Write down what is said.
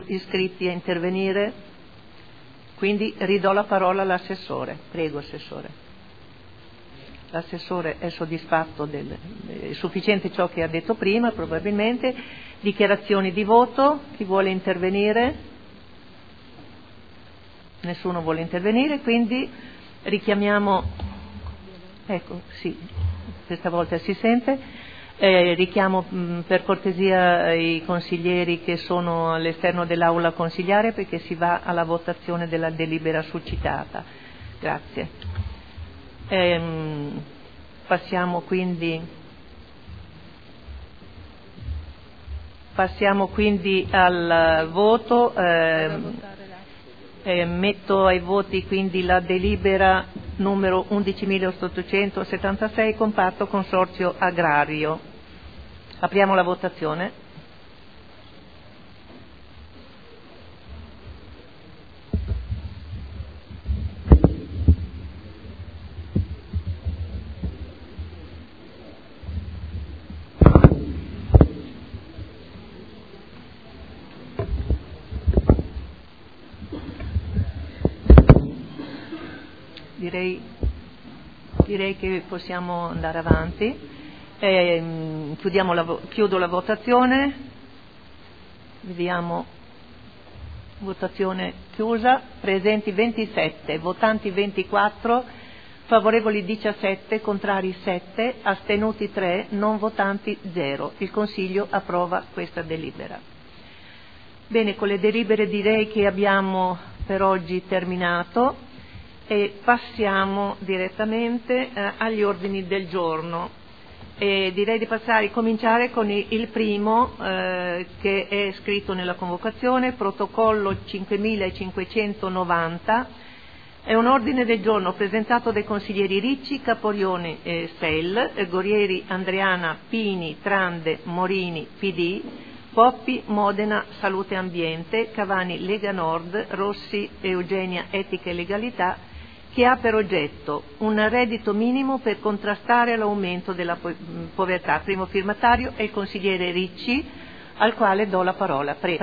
iscritti a intervenire, quindi ridò la parola all'assessore. Prego, Assessore. L'assessore è soddisfatto è sufficiente ciò che ha detto prima, probabilmente. Dichiarazioni di voto, chi vuole intervenire? Nessuno vuole intervenire, quindi richiamiamo, ecco, sì, questa volta si sente. Richiamo per cortesia i consiglieri che sono all'esterno dell'aula consigliare, perché si va alla votazione della delibera succitata. Grazie. Passiamo quindi al voto. Metto ai voti quindi la delibera numero 11.876, comparto consorzio agrario. Apriamo la votazione. Direi che possiamo andare avanti. Chiudo la votazione. Vediamo. Votazione chiusa. Presenti 27, votanti 24, favorevoli 17, contrari 7, astenuti 3, non votanti 0. Il Consiglio approva questa delibera. Bene, con le delibere direi che abbiamo per oggi terminato. E passiamo direttamente agli ordini del giorno. Direi di cominciare con il primo che è scritto nella convocazione, protocollo 5590. È un ordine del giorno presentato dai consiglieri Ricci, Caporione Sell, Gorieri Andreana, Pini, Trande, Morini, PD, Poppi, Modena, Salute e Ambiente, Cavani, Lega Nord, Rossi, Eugenia, Etica e Legalità, che ha per oggetto un reddito minimo per contrastare l'aumento della povertà. Primo firmatario è il consigliere Ricci, al quale do la parola. Prego.